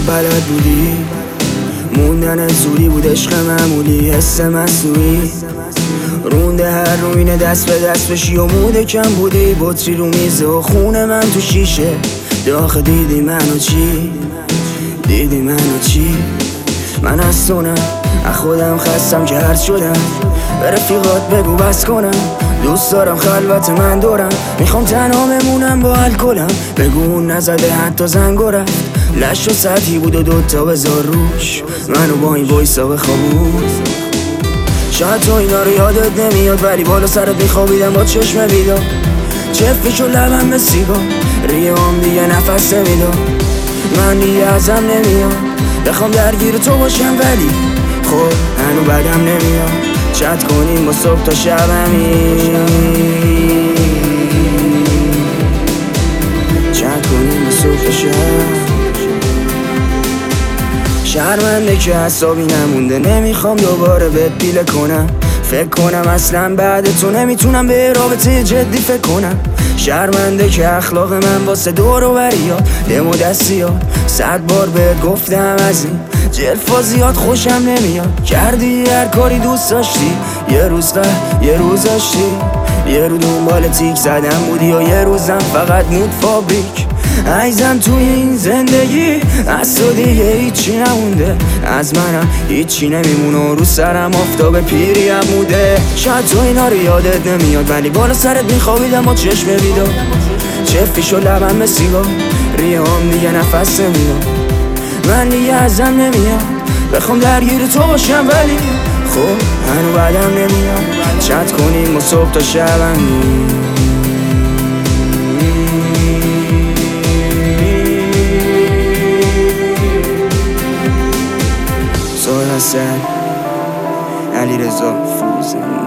بلد بودی، موندن زودی بود عشق معمولی، حس مصنوعی رونده هر روینه دست به دست بشی و موده کم بودی، بطری رو میزه و خونه من تو شیشه. داخل دیدی منو چی؟ دیدی منو چی؟ من از تونم، از خودم خستم که هرد شدم. به رفیقات بگو بس کنم، دوست دارم خلوت من دورم. میخوام تنها بمونم با الکلم، بگو اون نزده حتی زنگ و رفت. لش و سطحی بود و دوتا بذار روش، منو با این وایسا بخوابون. شاید تو اینا رو یادت نمیاد، ولی بالا سرت میخوابیدم با چشم بیدار. چفیش و لبم به سیگار، ریه‌ام دیگه نفس نمیداد. من دیگه ازم نمیاد بخوام درگیر تو باشم، ولی خب هنو بدم نمیاد. چت کنیم با صبح تا شب همین، چت کنیم با صبح تا شب. شرمنده که حسابی نمونده، نمیخوام دوباره بهت پیله کنم. فکر کنم اصلا بعد تو نمیتونم به رابطه جدی فکر کنم. شرمنده که اخلاق من واسه دور و بریات دم و دستیات. 100 بار بهت گفتم از این جلفازیات خوشم نمیاد. کردی هر کاری دوست داشتی، یه روز یه روز داشتی. یه رو دنبال تیک زدن بودی و یه روزم فقط مود فابریک. عیزم توی این زندگی از تو دیگه هیچی نمونده، از منم هیچی نمیمونه، رو سرم آفتاب پیری هم موده. شاید تو اینا رو یادت نمیاد، ولی بالا سرت میخوابیدم با چشم بیدار. چفیش و لبم به سیگار، ریه‌ام دیگه نفس نمیداد. من دیگه ازم نمیاد بخوام درگیر تو باشم، ولی خب هنو بدم نمیاد. چت کنیم و صبح تا شب علیرضا فروزان.